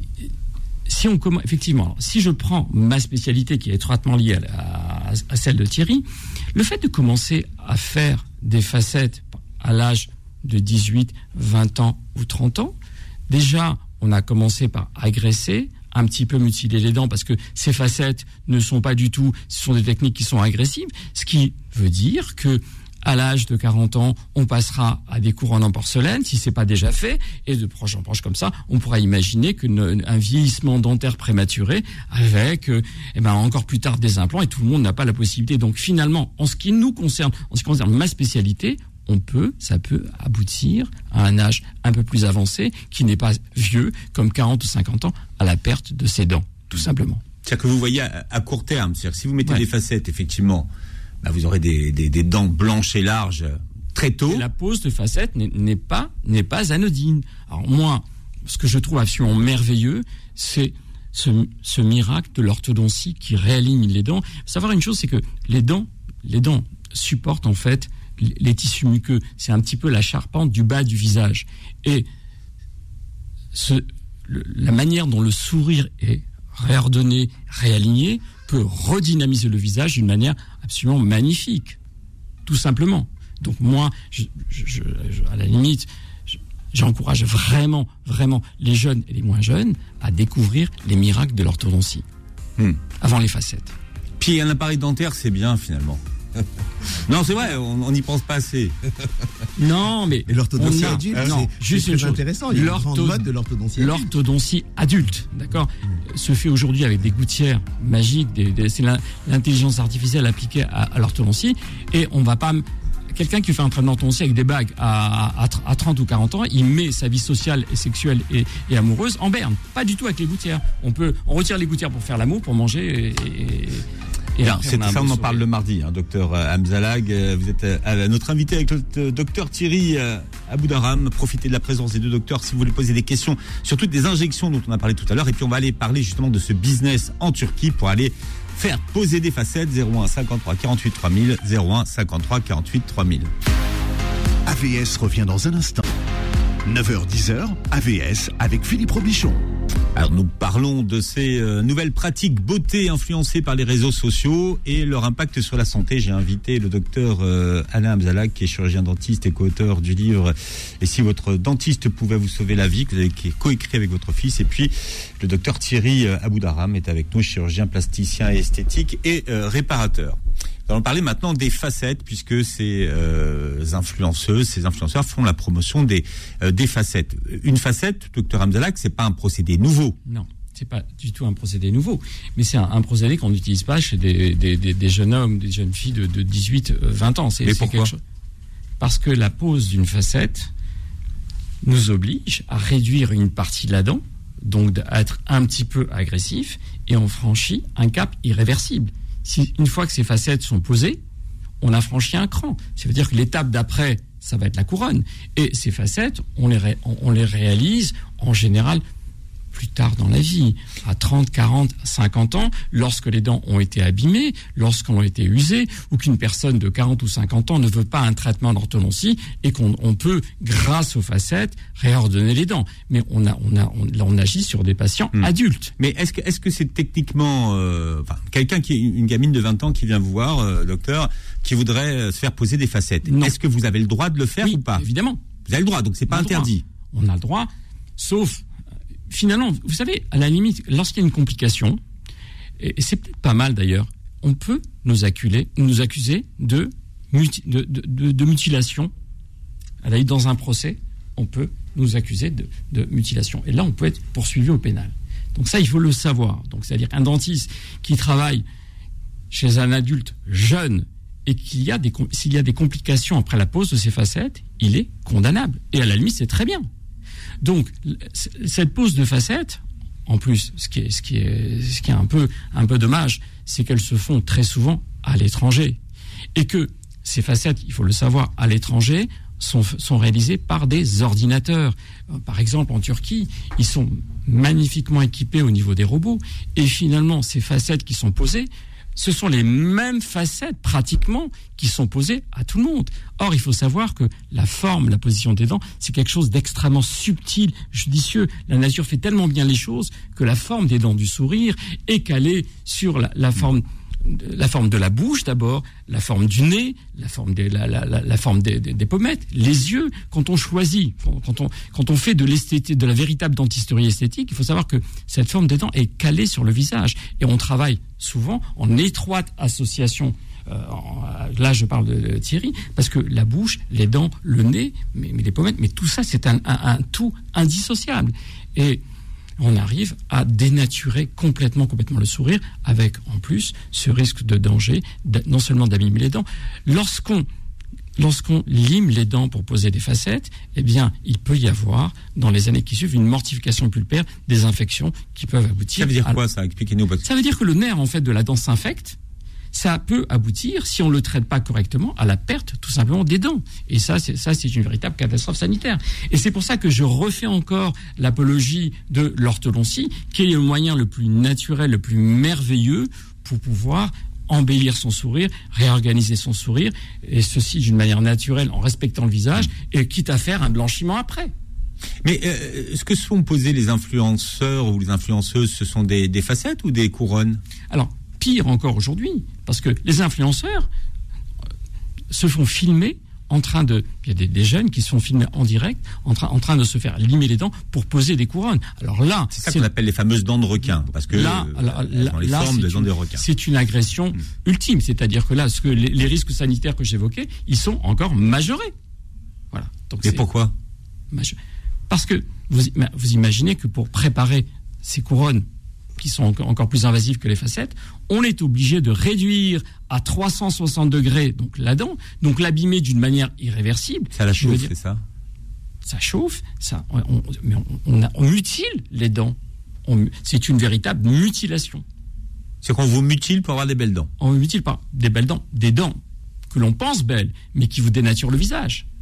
si on commence... Effectivement, alors, si je prends ma spécialité, qui est étroitement liée à, à, à celle de Thierry, le fait de commencer à faire des facettes à l'âge de dix-huit, vingt ans ou trente ans, déjà, on a commencé par agresser, un petit peu mutiler les dents parce que ces facettes ne sont pas du tout, ce sont des techniques qui sont agressives, ce qui veut dire que à l'âge de quarante ans, on passera à des couronnes en porcelaine, si c'est pas déjà fait, et de proche en proche comme ça, on pourra imaginer qu'un vieillissement dentaire prématuré avec, euh, eh ben, encore plus tard des implants, et tout le monde n'a pas la possibilité. Donc finalement, en ce qui nous concerne, en ce qui concerne ma spécialité, on peut, ça peut aboutir à un âge un peu plus avancé, qui n'est pas vieux, comme quarante ou cinquante ans, à la perte de ses dents, tout simplement. C'est-à-dire que vous voyez à, à court terme, c'est-à-dire que si vous mettez ouais. des facettes, effectivement, bah vous aurez des, des, des dents blanches et larges très tôt. Et la pose de facettes n'est, n'est pas, n'est pas anodine. Alors moi, ce que je trouve absolument merveilleux, c'est ce, ce miracle de l'orthodontie qui réaligne les dents. Il faut savoir une chose, c'est que les dents, les dents supportent en fait les tissus muqueux. C'est un petit peu la charpente du bas du visage. Et ce, le, la manière dont le sourire est réordonné, réaligné, peut redynamiser le visage d'une manière absolument magnifique. Tout simplement. Donc moi, je, je, je, à la limite, je, j'encourage vraiment, vraiment les jeunes et les moins jeunes à découvrir les miracles de l'orthodontie. Hmm. Avant les facettes. Puis un appareil dentaire, c'est bien finalement. Non, c'est vrai, on n'y pense pas assez. Non, mais et l'orthodoncie a, adulte, non, c'est, juste c'est une très chose. intéressant. Il y a une grande mode de l'orthodontie. L'orthodontie adulte, d'accord, mmh. se fait aujourd'hui avec des gouttières magiques. Des, des, c'est l'intelligence artificielle appliquée à, à l'orthodontie, et on va pas. Quelqu'un qui fait un traitement d'orthodontie avec des bagues à, à, à trente ou quarante ans, il met sa vie sociale et sexuelle et, et amoureuse en berne. Pas du tout avec les gouttières. On peut, on retire les gouttières pour faire l'amour, pour manger et. et Et Bien, c'est ça, on en parle le mardi, hein, docteur Amzalag. Vous êtes euh, notre invité avec le docteur Thierry euh, Aboudaram. Profitez de la présence des deux docteurs si vous voulez poser des questions sur toutes les injections dont on a parlé tout à l'heure. Et puis on va aller parler justement de ce business en Turquie pour aller faire poser des facettes. Zéro un cinquante-trois quarante-huit trois mille, zéro un cinquante-trois quarante-huit trois mille. A V S revient dans un instant. neuf heures dix, A V S avec Philippe Robichon. Alors nous parlons de ces euh, nouvelles pratiques beauté influencées par les réseaux sociaux et leur impact sur la santé. J'ai invité le docteur euh, Alain Abzalak, qui est chirurgien dentiste et co-auteur du livre « Et si votre dentiste pouvait vous sauver la vie », que vous avez coécrit avec votre fils. Et puis le docteur Thierry Aboudaram est avec nous, chirurgien plasticien et esthétique et euh, réparateur. Nous allons parler maintenant des facettes, puisque ces euh, influenceuses, ces influenceurs font la promotion des, euh, des facettes. Une facette, docteur Abzalak, c'est pas un procédé nouveau. Non, c'est pas du tout un procédé nouveau, mais c'est un, un procédé qu'on n'utilise pas chez des, des, des, des jeunes hommes, des jeunes filles de, de dix-huit, vingt ans. C'est, mais c'est pourquoi quelque chose... Parce que la pose d'une facette nous oblige à réduire une partie de la dent, donc à être un petit peu agressif, et on franchit un cap irréversible. Si, une fois que ces facettes sont posées, on a franchi un cran. Ça veut dire que l'étape d'après, ça va être la couronne. Et ces facettes, on les, ré, on, on les réalise en général plus tard dans la vie, à trente, quarante, cinquante ans, lorsque les dents ont été abîmées, lorsqu'elles ont été usées, ou qu'une personne de quarante ou cinquante ans ne veut pas un traitement d'orthodontie et qu'on on peut, grâce aux facettes, réordonner les dents. Mais on a, on a, on, là, on agit sur des patients mmh. adultes. Mais est-ce que, est-ce que c'est techniquement, euh, enfin, quelqu'un qui est une gamine de vingt ans qui vient vous voir, euh, docteur, qui voudrait se faire poser des facettes. Non. Est-ce que vous avez le droit de le faire oui, ou pas? Évidemment. Vous avez le droit, donc c'est pas interdit. On a le droit, sauf finalement, vous savez, à la limite, lorsqu'il y a une complication, et c'est peut-être pas mal d'ailleurs, on peut nous accuser, nous accuser de, muti, de, de, de, de mutilation. Dans un procès, on peut nous accuser de, de mutilation. Et là, on peut être poursuivi au pénal. Donc ça, il faut le savoir. Donc, c'est-à-dire qu'un dentiste qui travaille chez un adulte jeune et qu'il y a des, s'il y a des complications après la pose de ces facettes, il est condamnable. Et à la limite, c'est très bien. Donc, cette pose de facettes, en plus, ce qui est, ce qui est, ce qui est un peu, un peu dommage, c'est qu'elles se font très souvent à l'étranger. Et que ces facettes, il faut le savoir, à l'étranger, sont, sont réalisées par des ordinateurs. Par exemple, en Turquie, ils sont magnifiquement équipés au niveau des robots. Et finalement, ces facettes qui sont posées, ce sont les mêmes facettes, pratiquement, qui sont posées à tout le monde. Or, il faut savoir que la forme, la position des dents, c'est quelque chose d'extrêmement subtil, judicieux. La nature fait tellement bien les choses que la forme des dents du sourire est calée sur la, la forme... la forme de la bouche d'abord, la forme du nez, la forme des, la, la, la, la forme des, des, des pommettes, les yeux. Quand on choisit, quand on, quand on fait de l'esthétique, de la véritable dentisterie esthétique, il faut savoir que cette forme des dents est calée sur le visage. Et on travaille souvent en étroite association. Euh, là, je parle de Thierry, parce que la bouche, les dents, le nez, mais, mais les pommettes, mais tout ça, c'est un, un, un tout indissociable. Et on arrive à dénaturer complètement, complètement le sourire, avec en plus ce risque de danger, non seulement d'abîmer les dents. Lorsqu'on, lorsqu'on lime les dents pour poser des facettes, eh bien, il peut y avoir, dans les années qui suivent, une mortification pulpaire, des infections qui peuvent aboutir. Ça veut dire à... quoi, ça? Expliquez-nous. Ça veut dire que le nerf, en fait, de la dent s'infecte. Ça peut aboutir, si on ne le traite pas correctement, à la perte tout simplement des dents. Et ça, c'est, ça, c'est une véritable catastrophe sanitaire. Et c'est pour ça que je refais encore l'apologie de l'orthodontie, qui est le moyen le plus naturel, le plus merveilleux pour pouvoir embellir son sourire, réorganiser son sourire, et ceci d'une manière naturelle, en respectant le visage, et quitte à faire un blanchiment après. Mais euh, ce que sont posés les influenceurs ou les influenceuses, ce sont des, des facettes ou des couronnes? Alors, pire encore aujourd'hui, parce que les influenceurs se font filmer en train de... Il y a des, des jeunes qui se font filmer en direct, en, tra, en train de se faire limer les dents pour poser des couronnes. Alors là... C'est ça c'est, qu'on appelle les fameuses dents de requin, parce que là, euh, là, là, les là, formes des dents une, de requin. C'est une agression mmh. ultime, c'est-à-dire que là, ce que les, les risques sanitaires que j'évoquais, ils sont encore majorés. Voilà. Donc Et pourquoi majeur. Parce que vous, vous imaginez que pour préparer ces couronnes qui sont encore plus invasives que les facettes, on est obligé de réduire à trois cent soixante degrés donc la dent, donc l'abîmer d'une manière irréversible. Ça la chauffe, c'est ça? Ça chauffe, ça, on, mais on, on, a, on mutile les dents. On, c'est une véritable mutilation. C'est qu'on vous mutile pour avoir des belles dents? On vous mutile par des belles dents, des dents que l'on pense belles, mais qui vous dénaturent le visage.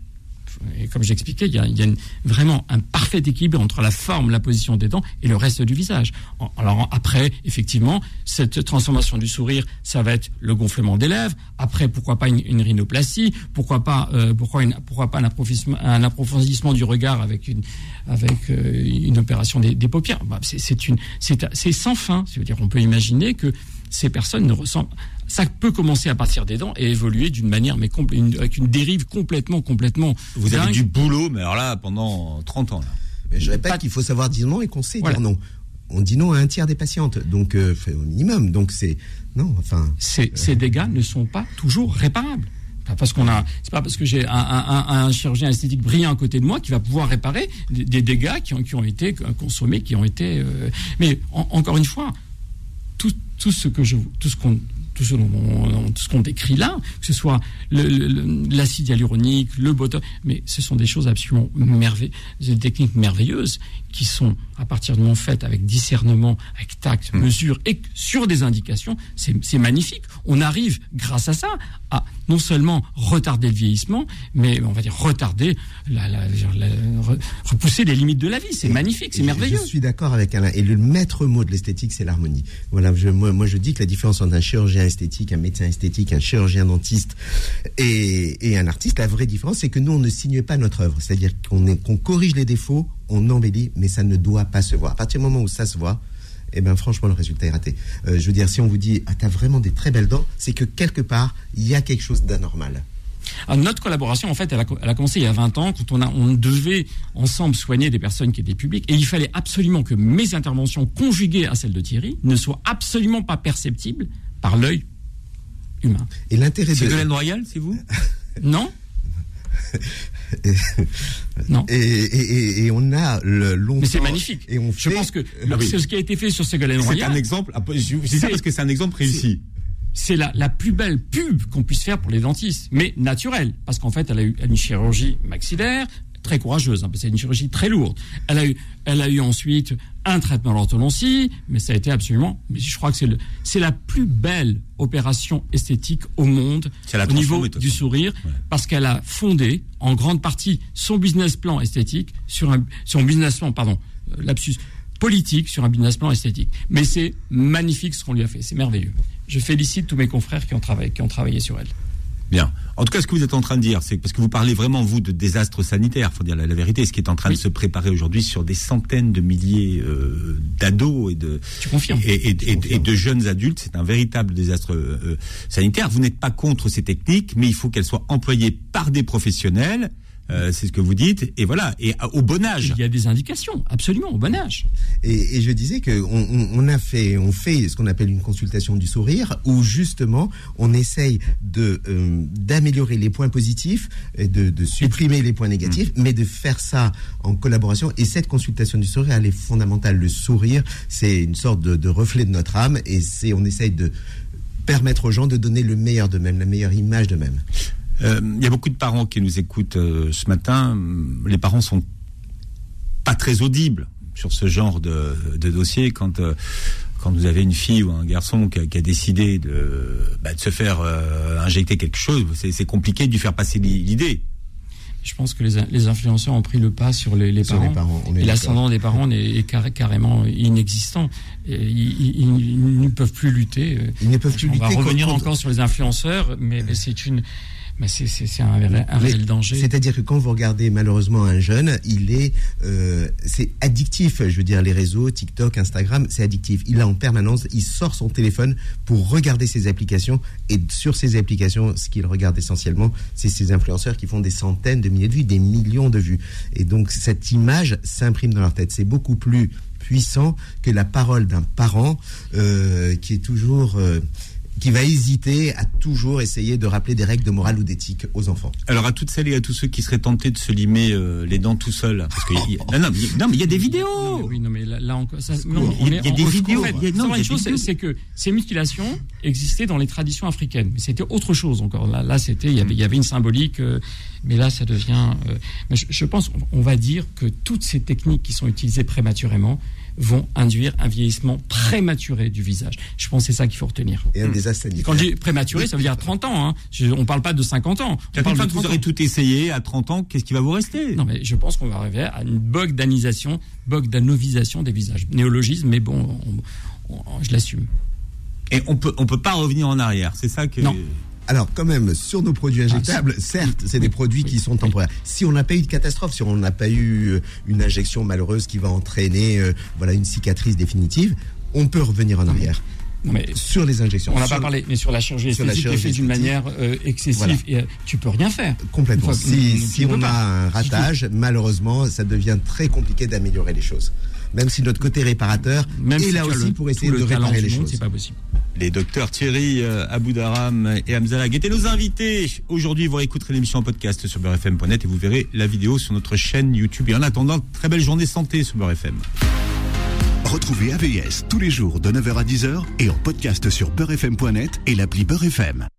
et comme j'expliquais, il y a, il y a une, vraiment un parfait équilibre entre la forme, la position des dents et le reste du visage. Alors après, effectivement, cette transformation du sourire, ça va être le gonflement des lèvres. Après, pourquoi pas une, une rhinoplastie? Pourquoi pas, euh, pourquoi, une, pourquoi pas un approfondissement, un approfondissement du regard avec une, avec euh, une opération des, des paupières? Bah, c'est, c'est une, c'est, c'est sans fin. C'est-à-dire, on peut imaginer que ces personnes ne ressemblent. Ça peut commencer à partir des dents et évoluer d'une manière, mais compl- une, avec une dérive complètement, complètement. Vous dingue. avez du boulot, mais alors là, pendant trente ans. Là. Mais je répète Pas... qu'il faut savoir dire non et qu'on sait voilà. dire non. On dit non à un tiers des patientes, donc euh, au minimum. Donc c'est non, enfin. Ces, euh... ces dégâts ne sont pas toujours réparables. Parce qu'on a, c'est pas parce que j'ai un, un, un, un chirurgien esthétique brillant à côté de moi qui va pouvoir réparer des, des dégâts qui ont, qui ont été consommés, qui ont été. Euh... Mais en, encore une fois, tout, tout ce que je, tout ce qu'on Tout ce, dont on, tout ce qu'on décrit là, que ce soit le, le, l'acide hyaluronique, le botox, mais ce sont des choses absolument merveilleuses, des techniques merveilleuses qui sont à partir du moment faites avec discernement, avec tact, mmh. mesure et sur des indications, c'est, c'est magnifique. On arrive, grâce à ça, à non seulement retarder le vieillissement, mais on va dire retarder, la, la, la, la, repousser les limites de la vie. C'est et, magnifique, c'est merveilleux. Je suis d'accord avec Alain. Et le maître mot de l'esthétique, c'est l'harmonie. Voilà, je, moi, moi je dis que la différence entre un chirurgien esthétique, un médecin esthétique, un chirurgien dentiste et, et un artiste, la vraie différence, c'est que nous, on ne signe pas notre œuvre. C'est-à-dire qu'on, est, qu'on corrige les défauts, on embellit, mais ça ne doit pas se voir. À partir du moment où ça se voit, eh ben franchement, le résultat est raté. Euh, je veux dire, si on vous dit, ah, t'as vraiment des très belles dents, c'est que quelque part, il y a quelque chose d'anormal. Alors, notre collaboration, en fait, elle a, elle a commencé il y a vingt ans, quand on, a, on devait ensemble soigner des personnes qui étaient publiques, et il fallait absolument que mes interventions conjuguées à celles de Thierry ne soient absolument pas perceptibles par l'œil humain. Et l'intérêt c'est de... Ségolène Royal, c'est vous? Non. et, non. Et, et, et on a le longtemps. Mais c'est magnifique. Et on Je fait... pense que ah oui. ce qui a été fait sur Ségolène Royal. C'est un exemple. Je dis ça parce que c'est un exemple réussi. C'est, c'est la, la plus belle pub qu'on puisse faire pour les dentistes, mais naturelle, parce qu'en fait, elle a eu une chirurgie maxillaire très courageuse, hein, parce que c'est une chirurgie très lourde. Elle a eu, elle a eu ensuite un traitement d'orthodontie, mais ça a été absolument. Mais je crois que c'est le, c'est la plus belle opération esthétique au monde au niveau du sourire, ouais. Parce qu'elle a fondé en grande partie son business plan esthétique sur un, son business plan, pardon, euh, lapsus politique sur un business plan esthétique. Mais c'est magnifique ce qu'on lui a fait, c'est merveilleux. Je félicite tous mes confrères qui ont travaillé, qui ont travaillé sur elle. Bien. En tout cas, ce que vous êtes en train de dire, c'est parce que vous parlez vraiment, vous, de désastre sanitaire, faut dire la, la vérité, ce qui est en train oui. de se préparer aujourd'hui sur des centaines de milliers euh, d'ados et de, tu confirmes. Et, et, et, et de jeunes adultes, c'est un véritable désastre euh, sanitaire. Vous n'êtes pas contre ces techniques, mais il faut qu'elles soient employées par des professionnels. Euh, c'est ce que vous dites, et voilà, et au bon âge. Il y a des indications, absolument, au bon âge. Et, et je disais que on, on a fait, on fait ce qu'on appelle une consultation du sourire, où justement on essaye de euh, d'améliorer les points positifs, et de, de supprimer les points négatifs, mmh. mais de faire ça en collaboration. Et cette consultation du sourire, elle est fondamentale. Le sourire, c'est une sorte de, de reflet de notre âme, et c'est, on essaye de permettre aux gens de donner le meilleur d'eux-mêmes, la meilleure image d'eux-mêmes. Il euh, y a beaucoup de parents qui nous écoutent euh, ce matin. Les parents sont pas très audibles sur ce genre de, de dossier quand euh, quand vous avez une fille ou un garçon qui a, qui a décidé de, bah, de se faire euh, injecter quelque chose. C'est, c'est compliqué de lui faire passer l'idée. Je pense que les, les influenceurs ont pris le pas sur les, les, sur parents, les parents. Et l'ascendant des parents est, est carré, carrément inexistant. Et ils, ils, ils ne peuvent plus lutter. Ils ne peuvent plus On lutter. On va revenir contre... encore sur les influenceurs, mais, mais c'est une... Mais c'est, c'est, c'est un, un réel danger. C'est-à-dire que quand vous regardez malheureusement un jeune, il est, euh, c'est addictif. Je veux dire, les réseaux, TikTok, Instagram, c'est addictif. Il a en permanence, il sort son téléphone pour regarder ses applications. Et sur ces applications, ce qu'il regarde essentiellement, c'est ces influenceurs qui font des centaines de milliers de vues, des millions de vues. Et donc cette image s'imprime dans leur tête. C'est beaucoup plus puissant que la parole d'un parent euh, qui est toujours... Euh, qui va hésiter à toujours essayer de rappeler des règles de morale ou d'éthique aux enfants. Alors à toutes celles et à tous ceux qui seraient tentés de se limer euh, les dents tout seuls, parce que y a, non, non, mais, non mais il y a des vidéos. Non, mais oui, non mais là, là encore, ça, non, il y a, y a des vidéos. En fait, non, une chose, c'est, c'est que ces mutilations existaient dans les traditions africaines, mais c'était autre chose encore. Là, là, c'était, il y avait, il y avait une symbolique, euh, mais là, ça devient. Euh, mais je, je pense, on va dire que toutes ces techniques qui sont utilisées prématurément vont induire un vieillissement prématuré du visage. Je pense que c'est ça qu'il faut retenir. Et un désastre sanitaire. Quand je dis prématuré, ça veut dire trente ans. Hein. Je, on ne parle pas de cinquante ans. Une fois que vous aurez ans. tout essayé, à trente ans, qu'est-ce qui va vous rester? Non, mais je pense qu'on va arriver à une bogdanisation, bogdanovisation des visages. Néologisme, mais bon, on, on, je l'assume. Et on peut, on peut pas revenir en arrière, c'est ça que... Non. Alors, quand même, sur nos produits injectables, ah, certes, c'est des produits qui sont temporaires. Si on n'a pas eu de catastrophe, si on n'a pas eu une injection malheureuse qui va entraîner euh, voilà, une cicatrice définitive, on peut revenir en arrière. Non, mais sur les injections. On n'a sur, pas parlé, mais sur la chirurgie esthétique qui est faite d'une manière euh, excessive, voilà. et, euh, tu peux rien faire. Complètement. Fois, si tu si on pas. a un ratage, si malheureusement, ça devient très compliqué d'améliorer les choses. Même si notre côté réparateur Même est si là aussi le, pour essayer de réparer les choses. C'est pas possible. Les docteurs Thierry euh, Aboudaram et Hamzalag étaient nos invités. Aujourd'hui, vous réécouterez l'émission en podcast sur beurre f m point net et vous verrez la vidéo sur notre chaîne YouTube. Et en attendant, très belle journée santé sur Beurre F M. Retrouvez A V S tous les jours de neuf heures à dix heures et en podcast sur beurre f m point net et l'appli Beurre F M.